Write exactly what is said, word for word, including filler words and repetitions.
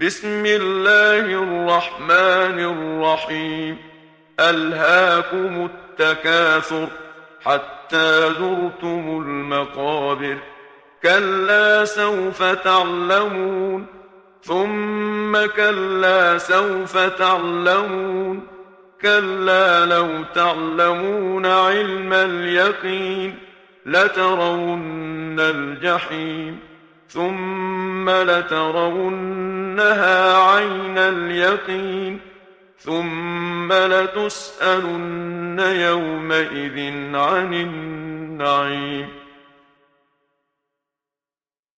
بسم الله الرحمن الرحيم. ألهاكم التكاثر حتى زرتم المقابر. كلا سوف تعلمون ثم كلا سوف تعلمون. كلا لو تعلمون علم اليقين لترون الجحيم ثم لترونها عين اليقين ثم لتسألن يومئذ عن النعيم.